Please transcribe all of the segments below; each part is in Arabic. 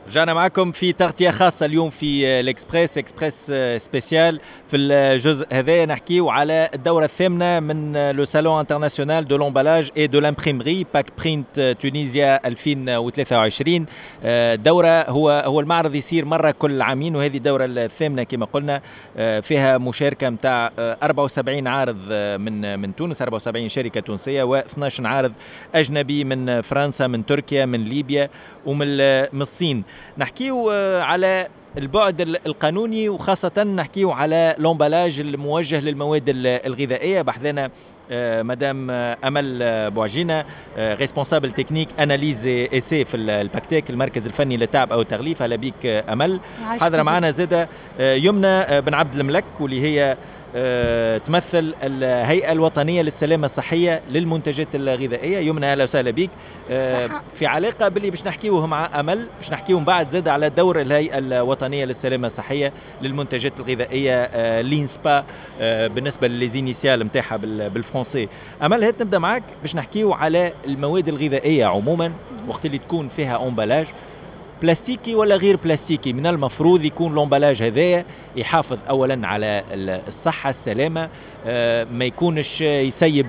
رجعنا معكم في تغطية خاصة اليوم في الإكسبريس سبيسيال. في الجزء هذا نحكيو على الدورة الثامنة من لو سالون انترناسيونال دو لومبالاج اي دو لامبريمري باك برينت تونيزيا 2023. دورة هو المعرض يصير مرة كل عامين، وهذه الدورة الثامنة كما قلنا فيها مشاركة متاع 74 عارض من تونس، 74 شركة تونسية و12 عارض أجنبي من فرنسا، من تركيا، من ليبيا ومن الصين. نحكيو على البعد القانوني، وخاصة نحكيو على لومبالاج الموجه للمواد الغذائية. بحثنا مدام أمل بوعجينة، ريسبونسابل تكنيك أناليز إيسي في الباكتيك، المركز الفني للتعب أو التغليف. أهلا بك أمل. حاضرة معنا زادة يمنى بن عبد الملك، واللي هي تمثل الهيئة الوطنية للسلامة الصحية للمنتجات الغذائية. يمنى أهلا وسهلا بك. في علاقة باللي باش نحكيوه مع أمل، باش نحكيوه بعد زاد على دور الهيئة الوطنية للسلامة الصحية للمنتجات الغذائية لينسبا بالنسبة للزينيسيال متاعها بالفرنسي. أمل هات نبدأ معك باش نحكيوه على المواد الغذائية عموما، وقت اللي تكون فيها أمبلاج بلاستيكي ولا غير بلاستيكي. من المفروض يكون لومبالاج هذايا يحافظ اولا على الصحه السلامه، ما يكونش يسيب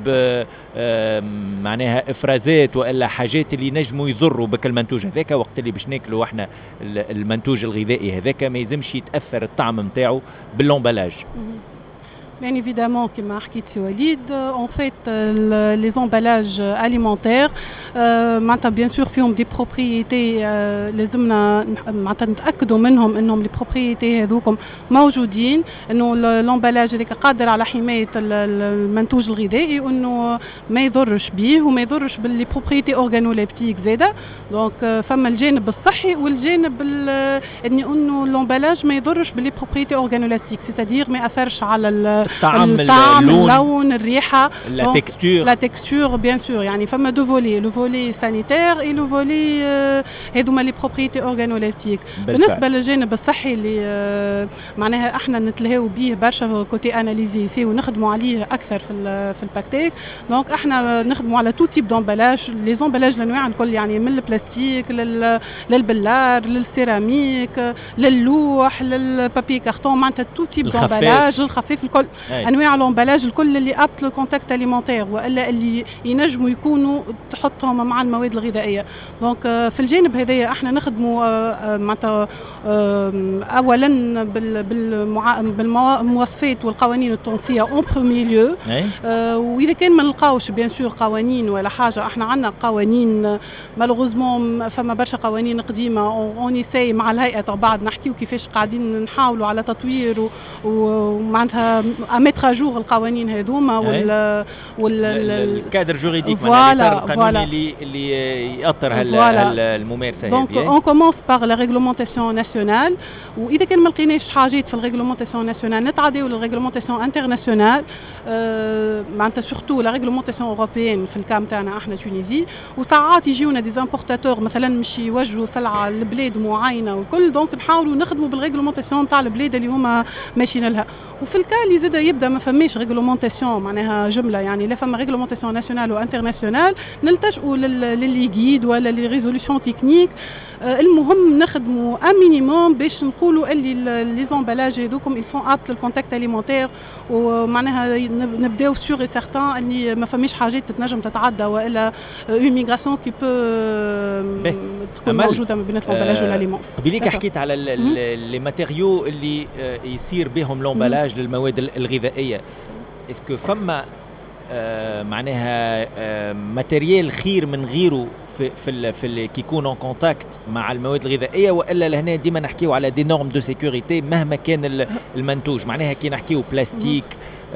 معناها افرازات والا حاجات اللي نجموا يضروا بك المنتوج هذاك. وقت اللي باش ناكلوا احنا المنتوج الغذائي هذاك ما يلزمش يتاثر الطعم نتاعو باللومبالاج. Bien évidemment, comme a dit Walid, en fait, les emballages alimentaires, bien sûr, ont des propriétés, les نتأكدوا منهم إنهم les propriétés هذوكم موجودين، إنه l'emballage اللي قادر على حماية المنتوج الغذائي، وإنه ما يضرش به وما يضرش باللي propriétés organoleptiques زادة. donc فما الجانب الصحي والجانب إنه l'emballage ما يضرش باللي propriétés organoleptiques، c'est-à-dire ما يأثرش على الطعم، اللون، الريحة، la texture bien sûr. يعني فما دو فولي، لو فولي سانيتير اي لو فولي هذوما لي بروبريتي اورغانوليبتيك. بالنسبة للجانب الصحي اللي معناها احنا نتلهاو به برشا كوتي اناليزي سي ونخدموا عليه اكثر في الباكتيك. دونك احنا نخدموا على تو تيب دومبالاج، لي زومبالاج الانواع الكل، يعني من البلاستيك للبلار، للسيراميك، للوح، للبابي كارتون، معناتها تو تيب دومبالاج، الخفيف الكل، انواع لومبالاج الكل اللي ابت للكونتاكت اليمونتير والا اللي ينجموا يكونوا تحطهم مع المواد الغذائيه. دونك في الجانب هذايا احنا نخدموا معناتها اولا بالمواصفات والقوانين التونسيه اون بروميي ليو. واذا كان ما نلقاوش بيان سور قوانين ولا حاجه، احنا عندنا قوانين مالوغوزمون، فما برشا قوانين قديمه اونيساي مع الهيئه بعد نحكيو كيفاش قاعدين نحاولوا على تطوير ومعناتها أمتر جور القوانين هذوما الكادر جوريديك، الإطار القانوني اللي يأطر الممارسة. دونك اون كومونس باغ لا ريغلومونتاسيون ناسيونال، وإذا كان ما لقيناش حاجات في الريغلومونتاسيون ناسيونال نتعداو للريغلومونتاسيون انترناسيونال، معناتها سورتو لا ريغلومونتاسيون أوروبيين في الكام تاعنا احنا تونيزي. وساعات يجيونا دي امبورتاتور مثلا مش يوجهوا سلعة لبلاد معينة والكل، دونك نحاولوا نخدموا بالريغلومونتاسيون تاع البلاد اللي هما ماشيين لها. وفي الكالي زاد يبدا ما فماش ريغلومونتاسيون معناها جمله، يعني لا فما ريغلومونتاسيون ناسيونال وانترناسيونال نلتجئوا للي جيد ولا لي ريزوليوشن تكنيك. المهم نخدموا ان مينيموم باش نقولوا اللي لي زومبالاج هذوكم ils sont aptes للكونتاكت اليمونتير، ومعناها نبداو سور اي سيغتان اللي ما فماش حاجات تتنجم تتعدى والا اون ميغراسيون كي بو تكون موجوده ما بين الامبالاج والاليمون. قبيليك حكيت على لي ماتيريو اللي يصير بهم لومبالاج للمواد الغذائيه. اسكو فما معناها ماتيريال خير من غيره في كي يكون ان كونتاكت مع المواد الغذائيه، والا لهنا ديما نحكيو على دي نورم دو سيكوريتي مهما كان المنتوج؟ معناها كي نحكيو بلاستيك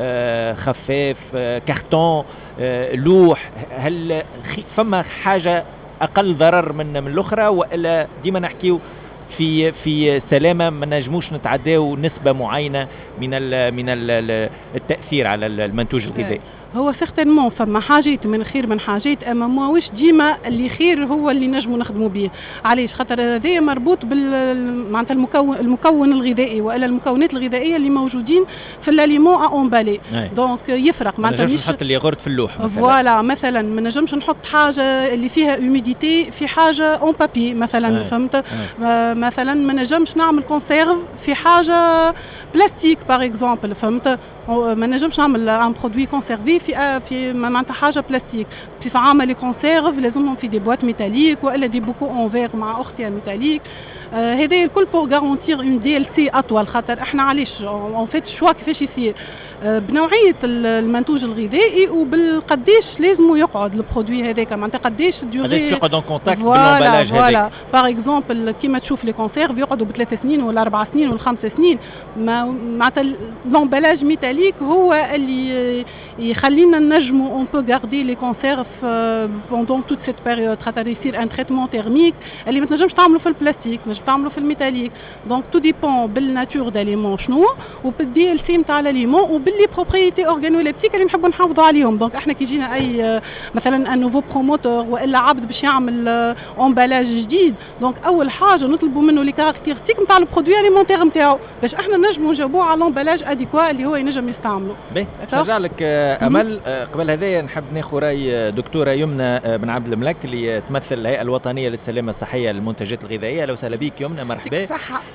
خفاف، كارتون، لوح، هل فما حاجه اقل ضرر من الاخرى، والا ديما نحكيو في سلامه ما نجموش نتعداو نسبه معينه من التاثير على المنتوج الغذائي؟ هو سيغتينمون فما حاجات من خير من حاجات، اما ماهوش ديما اللي خير هو اللي نجموا نخدموا به. علاش؟ خاطر هذا مربوط معناتها المكون الغذائي والا المكونات الغذائيه اللي موجودين في الاليمون اونبالي. دونك يفرق معناتها ما نجمش نحط اللي يغرد في اللوح مثلا. فوالا مثلا ما نجمش نحط حاجه اللي فيها هيوميديتي في حاجه اون بابي مثلا. فهمت؟ مثلا ما نجمش نعمل كونسيرف في حاجه بلاستيك باغ اكزومبل. فهمت؟ ما نجمش نعمل ان برودوي كونسيرفي في معناتها حاجه بلاستيك. في عمل كونسيرف لازمهم في دي بواط ميتاليك والا دي بوكو اون فيغ مع اختها ميتاليك. هذا الكل بور غارونتير اون دي ال سي اطول. خاطر احنا علاش اون فيت الشوا كيفاش يصير بنوعيه المنتوج الغذائي وبالقديش لازم يقعد البرودوي هذاك. معناتها قديش ديوري يقعد ان كونتاكت بالامبالاج هذاك. فوالا باغ اكزومبل كيما تشوف لي كونسيرف يقعدوا ب3 سنين ولا 4 سنين ولا 5 سنين. معناتها الامبالاج ميتاليك هو اللي يخلينا نجموا اون بو غاردي لي كونسيرف بوندون توت سيت بيريود. خاطر يصير ان تريتمون تيرميك اللي ما تنجمش تعملوا في البلاستيك، نجم تعملوا في الميتاليك. دونك تو ديبون بالناتور داليمون شنو وبالدي ال سي نتاع الاليمون وباللي بروبريتي اورغانوليبتيك اللي نحبوا نحافظوا عليهم. دونك احنا كي جينا اي مثلا ان نوفو بروموتور والا عبد باش يعمل امبالاج جديد، دونك اول حاجه نطلبوا منه لي كاركتيرستيك نتاع البرودوي اليمونتير نتاعو باش احنا نجموا نجاوبوا على الامبالاج اديكوا اللي هو ينجم يستعمله. نرجع لك امل. قبل هذا نحب ناخذ راي دكتوره يمنى بن عبد الملك اللي تمثل الهيئه الوطنيه للسلامه الصحيه للمنتجات الغذائيه. لو سهلا بك يمنى، مرحبا.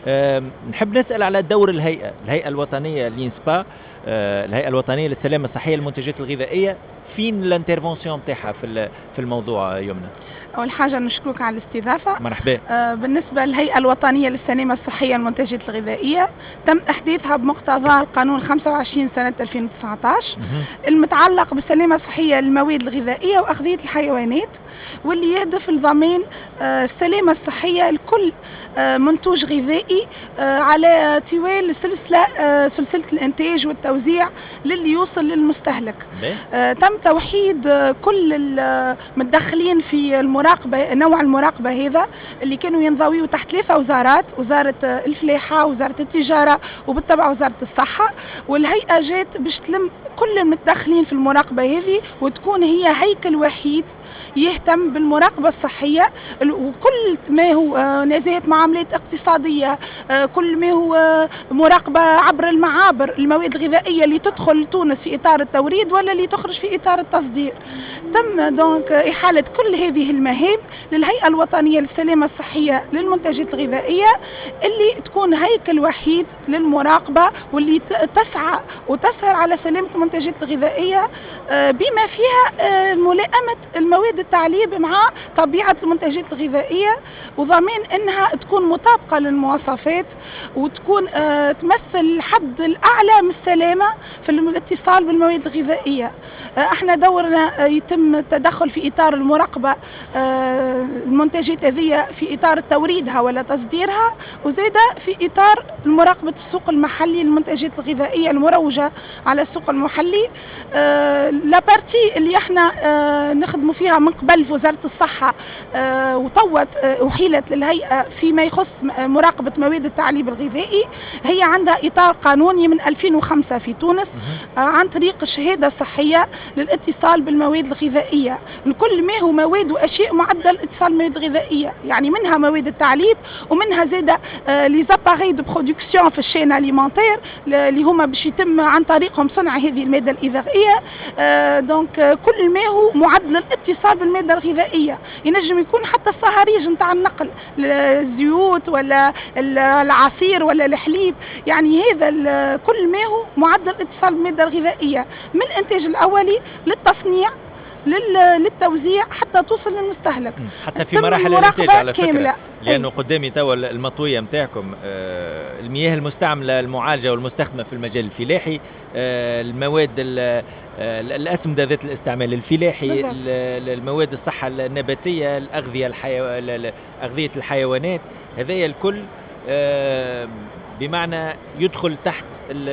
نحب نسال على دور الهيئه الوطنيه لينسبا، الهيئه الوطنيه للسلامه الصحيه للمنتجات الغذائيه. فين الانترفونسيون نتاعها في الموضوع يمنى؟ أول حاجة نشكرك على الاستضافة. مرحبا. بالنسبة للهيئة الوطنية للسلامة الصحية والمنتجات الغذائية تم إحداثها بمقتضى القانون 25 سنة 2019 المتعلق بالسلامة الصحية للمواد الغذائية وأغذية الحيوانات، واللي يهدف لضمان السلامة الصحية لكل منتوج غذائي على طوال سلسلة الإنتاج والتوزيع للي يوصل للمستهلك. تم توحيد كل المتدخلين في المراقبة، نوع المراقبة هذا اللي كانوا ينضويوا تحت 3 وزارات: وزارة الفلاحة، وزارة التجارة، وبالطبع وزارة الصحة. والهيئة جات باش تلم كل المتدخلين في المراقبة هذه وتكون هي هيكل وحيد يهتم بالمراقبة الصحية وكل ما هو نزاهة معاملات اقتصادية، كل ما هو مراقبة عبر المعابر المواد الغذائية اللي تدخل تونس في إطار التوريد ولا اللي تخرج في إطار التصدير. تم دونك إحالة كل هذه المهام للهيئة الوطنية للسلامة الصحية للمنتجات الغذائية اللي تكون هيكل وحيد للمراقبة واللي تسعى وتسهر على سلامة المنتجات الغذائية بما فيها ملائمة المواد التعليب مع طبيعة المنتجات الغذائية وضمان أنها تكون مطابقة للمواصفات وتكون تمثل الحد الأعلى من السلامة في الاتصال بالمواد الغذائية. احنا دورنا يتم التدخل في إطار المراقبة المنتجات هذه في إطار توريدها ولا تصديرها، وزيدا في إطار مراقبة السوق المحلي للمنتجات الغذائية المروجة على السوق المحلي. لابارتي اللي احنا نخدموا فيها من قبل في وزارة الصحة وطوت أحيلت للهيئة فيما يخص مراقبة مواد التعليب الغذائي، هي عندها إطار قانوني من 2005 في تونس عن طريق الشهادة الصحية للاتصال بالمواد الغذائية. الكل ما هو مواد وأشياء معدل اتصال بالمواد الغذائية، يعني منها مواد التعليب ومنها زيادة لي زاباري دو برودكسيون في الشين اليمونتير اللي هما باش يتم عن طريقهم صنع هذه المادة الغذائية. دونك كل ما هو معدل الاتصال بالمادة الغذائية، ينجم يكون حتى الصهاريج نتاع النقل، الزيوت ولا العصير ولا الحليب، يعني هذا كل ما هو معدل الاتصال بالمادة الغذائية من الإنتاج الأولي للتصنيع للتوزيع حتى توصل للمستهلك، حتى في مراحل الانتاج على فكرة كاملة. لأنه قدامي توا المطوية متاعكم المياه المستعملة المعالجة والمستخدمة في المجال الفلاحي، المواد الأسمدة ذات الاستعمال الفلاحي، المواد الصحة النباتية، أغذية الحيوانات، هذايا الكل بمعنى يدخل تحت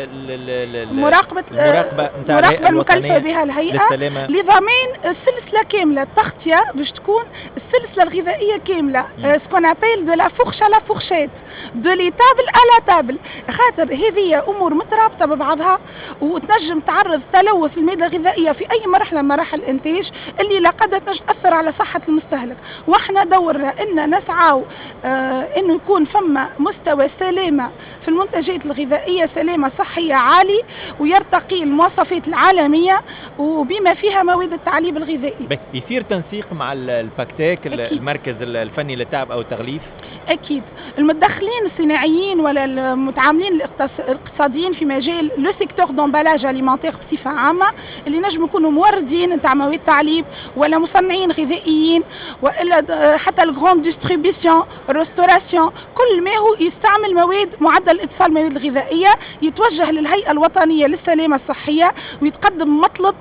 مراقبة المكلفة بها الهيئة لضمان السلسلة كاملة. التغطية باش تكون السلسلة الغذائية كاملة، سكون ابيل دو لا فورش على فورشيت دو لي تابل على تابل، خاطر هذه أمور مترابطة ببعضها وتنجم تعرض تلوث المادة الغذائية في أي مرحلة من مراحل الإنتاج اللي لقد تنجم تأثر على صحة المستهلك. واحنا دورنا إن نسعى إنه يكون فما مستوى سلامة في المنتجات الغذائية، سلامة صحية عالي ويرتقي المواصفات العالمية وبما فيها مواد التعليب الغذائي. يصير تنسيق مع الباكتيك المركز الفني للتعب أو التغليف؟ أكيد. المتدخلين الصناعيين ولا المتعاملين الاقتصاديين في مجال لو سيكتور دومبالاج أليمونتير بصفة عامة اللي نجم يكونوا موردين نتاع مواد تعليب ولا مصنعين غذائيين وإلا حتى الغراند ديستريبيسيون ريستوراسيون، كل ما هو يستعمل مواد معدل اتصال المواد الغذائية يتوجه للهيئة الوطنية للسلامة الصحية ويتقدم مطلب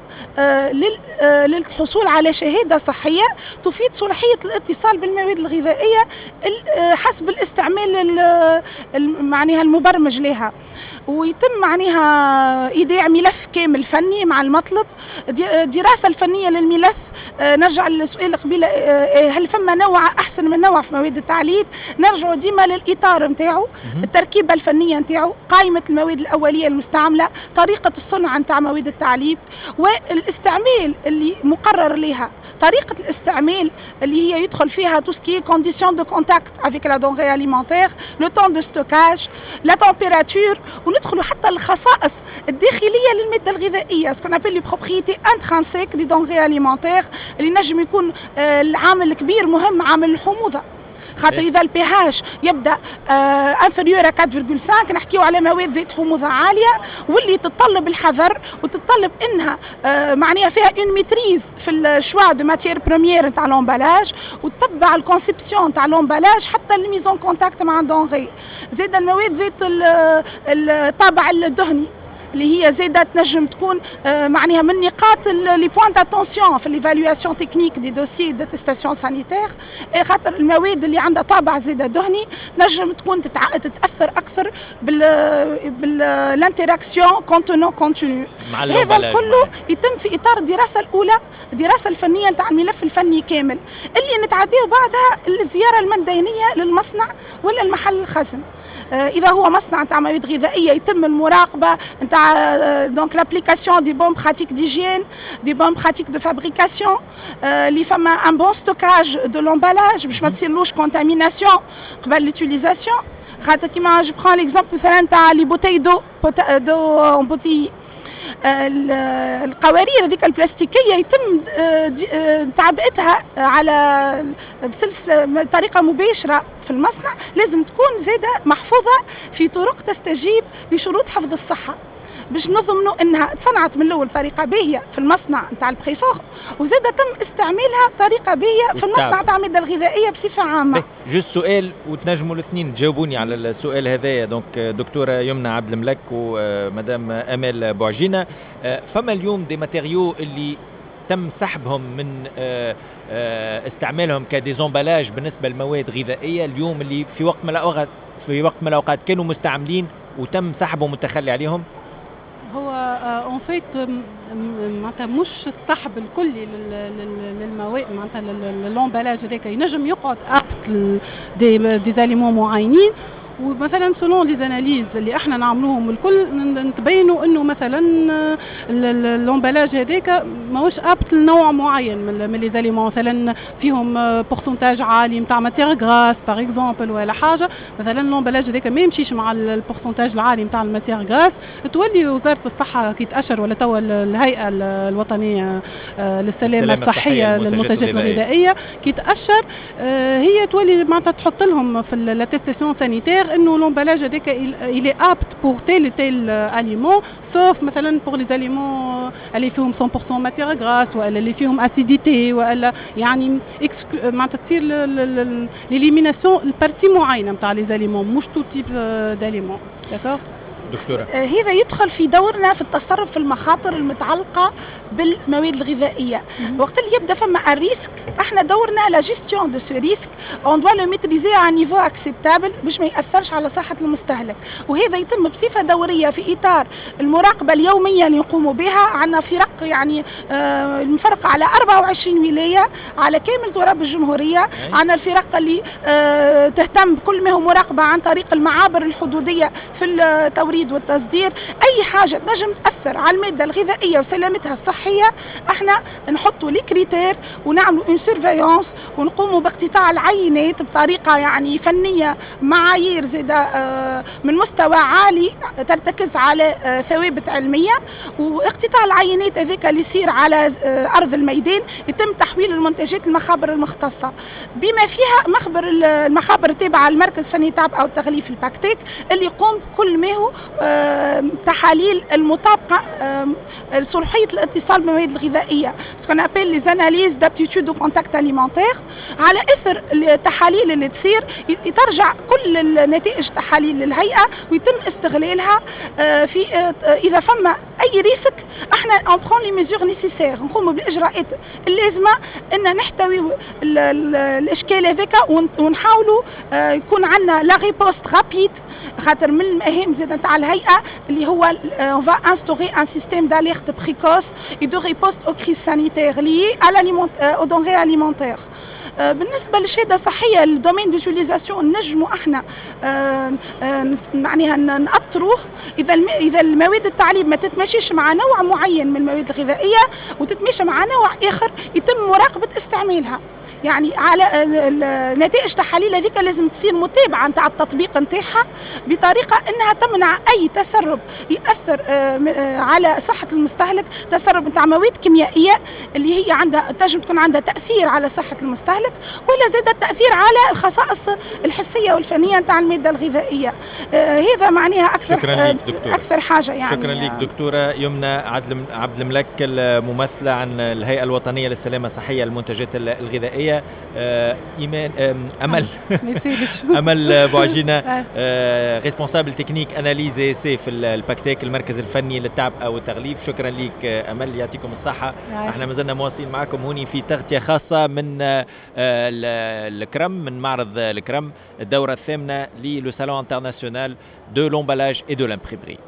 للحصول على شهادة صحية تفيد صلاحية الاتصال بالمواد الغذائية حسب الاستعمال معناها المبرمج لها، ويتم معناها إيداع ملف كامل فني مع المطلب. دراسة الفنية للملف، نرجع للسؤال قبيلة هل فما نوع أحسن من نوع في مواد التعليب، نرجع ديما للإطار متاعه، التركيبة الفنية متاعه، قائمة المواد الأولية المستعملة، طريقة الصنع نتاع مواد التعليب، والاستعمال اللي مقرر لها، طريقة الاستعمال اللي هي يدخل فيها tout ce qui est conditions de contact avec la denrée alimentaire, le temps de stockage, la température، وندخلوا حتى الخصائص الداخلية للمادة الغذائية، ce qu'on appelle les propriétés intrinsèques des denrées alimentaires اللي نجم يكون العامل الكبير مهم عامل الحموضة. خاطر إذا البي هاش يبدأ انفيريور 4.5 نحكيو على مواد ذات حموضة عالية واللي تتطلب الحذر وتتطلب إنها معناها فيها اون ميتريز في الشوا دو ماتير بروميير نتاع لومبالاج وتتبع الكونسيبسيون نتاع لومبالاج حتى الميزون كونتاكت مع الدونغي. زاد المواد ذات الطابع الدهني اللي هي زادة تنجم تكون معناها من نقاط لي بوين داتونسيون في ليفالواسيون تكنيك دي دوسيي داتستاسيون سانيتير، خاطر المواد اللي عندها طابع زادة دهني تنجم تكون تتأثر أكثر بالانتراكسيون كونتونو كونتينيو. هذا كله يتم في إطار الدراسة الأولى، الدراسة الفنية نتاع الملف الفني كامل اللي نتعديه بعدها الزيارة الميدانية للمصنع ولا المحل الخزن. إذا هو مصنع نتاع مواد غذائية يتم المراقبة نتاع دونك لابليكاسيون دي بون براتيك ديجين، دي بون براتيك دو فابريكاسيون، اللي فما ان بون ستوكاج دو لومبالاج باش ما تصيرلوش كونتاميناسيون قبل لوتيليزاسيون. خاطر كيما جو برون ليكزامبل مثلا نتاع لي بوتي دو اون بوتي، القوارير هذيك البلاستيكيه يتم تعبئتها على بسلسله بطريقه مباشره في المصنع، لازم تكون زاده محفوظه في طرق تستجيب لشروط حفظ الصحه باش نضمنوا انها تصنعت من الاول بطريقه باهيه في المصنع نتاع البريفور وزاده تم استعمالها بطريقه باهيه في المصنع نتاع الماده الغذائيه بصفه عامه. جوست سؤال وتنجموا الاثنين تجاوبوني على السؤال هذايا. دونك دكتوره يمنى عبد الملك ومدام امال بوعجينه، فما اليوم دي ماتيريو اللي تم سحبهم من استعمالهم كديزومبالاج بالنسبه لمواد غذائيه اليوم اللي في وقت من الاوقات كانوا مستعملين وتم سحبهم والتخلي عليهم؟ هو اون فيت معناتها مش السحب الكلي للمواد، معناتها للامبالاج هذاك ينجم يقعد ابت دي زاليمون معينين، ومثلا سولون لي زاناليز اللي احنا نعملوهم الكل نتبينوا انه مثلا الامبالاج هذاك ماهوش ابت لنوع معين من لي زاليمون، مثلا فيهم بورسنتاج عالي نتاع ماتير غراس باغ اكزومبل ولا حاجه، مثلا الامبالاج هذاك ما يمشيش مع البورسنتاج العالي نتاع الماتير غراس، تولي وزاره الصحه كي تاشر ولا توا الهيئه الوطنيه للسلامه الصحيه للمنتجات الغذائيه كي تاشر هي تولي معناتها تحط لهم في الاتستاسيون سانيتير انه l'emballage هذاك il est apte pour tel et tel aliment sauf مثلا pour les aliments اللي فيهم 100% matière grasse ولا اللي فيهم acidité ولا يعني معناتها تصير l'élimination البارتي معينه نتاع les aliments مش tout type d'aliments. d'accord. دكتورة؟ هذا يدخل في دورنا في التصرف في المخاطر المتعلقة بالمواد الغذائية. وقت اللي يبدأ فما الريسك، احنا دورنا لا جيستيون دو سو ريسك اون دوا لو ميتريزي ا نيفو اكسبتابل باش ما يأثرش على صحة المستهلك، وهذا يتم بصفة دورية في إطار المراقبة اليومية اللي نقوم بها. عندنا فرق يعني مفرقة على 24 ولاية على كامل تراب الجمهورية. عندنا الفرق اللي تهتم بكل ما هو مراقبة عن طريق المعابر الحدودية في التوريد والتصدير. أي حاجة تنجم تأثر على المادة الغذائية وسلامتها الصحية احنا نحطوا لي كريتير ونعملوا اون سيرفيونس ونقوموا باقتطاع العينات بطريقة يعني فنية، معايير زيادة من مستوى عالي ترتكز على ثوابت علمية. واقتطاع العينات هذاك اللي يصير على أرض الميدان يتم تحويل المنتجات المخابر المختصة، بما فيها المخابر التابعة للمركز فني تعب أو التغليف الباكتيك اللي يقوم بكل ما هو تحاليل المطابقة صلاحية الاتصال بالمواد الغذائية، سكون ابل لي زاناليز دابتيتود دو كونتاكت اليمونتير. على اثر التحاليل اللي تصير ترجع كل النتائج تحاليل للهيئة ويتم استغلالها في اذا فما اي ريسك احنا اون برون لي ميزور نيسيسير، نقوم بالاجراءات اللازمه ان نحتوي الاشكال هذاك ونحاولوا يكون عندنا لا ريبوست رابيد، خاطر من المهام زاد نتاع الهيئه اللي هو on va instaurer un système d'alerte précoce et de riposte aux crises sanitaires liées aux denrées alimentaires. بالنسبة للشهادة الصحية الدومين ديوتيليزاسيون نجموا احنا معناها نأطروه إذا المواد التعليم ما تتماشيش مع نوع معين من المواد الغذائية وتتماشى مع نوع آخر يتم مراقبة استعمالها. يعني على نتائج تحاليل هذيك لازم تصير متابعة نتاع التطبيق نتاعها بطريقة انها تمنع اي تسرب يأثر على صحة المستهلك، تسرب نتاع مواد كيميائية اللي هي عندها تنجم تكون عندها تأثير على صحة المستهلك ولا زاد التأثير على الخصائص الحسية والفنية نتاع المادة الغذائية. هذا معناها أكثر حاجة يعني. شكرا لك دكتورة يمنى عبد الملك، الممثلة عن الهيئة الوطنية للسلامة الصحية للمنتجات الغذائية. إيمان أمل بوعجينة ريسبونسابل تكنيك أناليزي سي في الباكتيك المركز الفني للتعب أو التغليف. شكرا لك أمل، يعطيكم الصحة. احنا ما زلنا مواصلين معكم هوني في تغطية خاصة من الكرم، من معرض الكرم، الدورة الثامنة للو سالون انترناسيونال دو لومبالاج اي دو لامبريمري.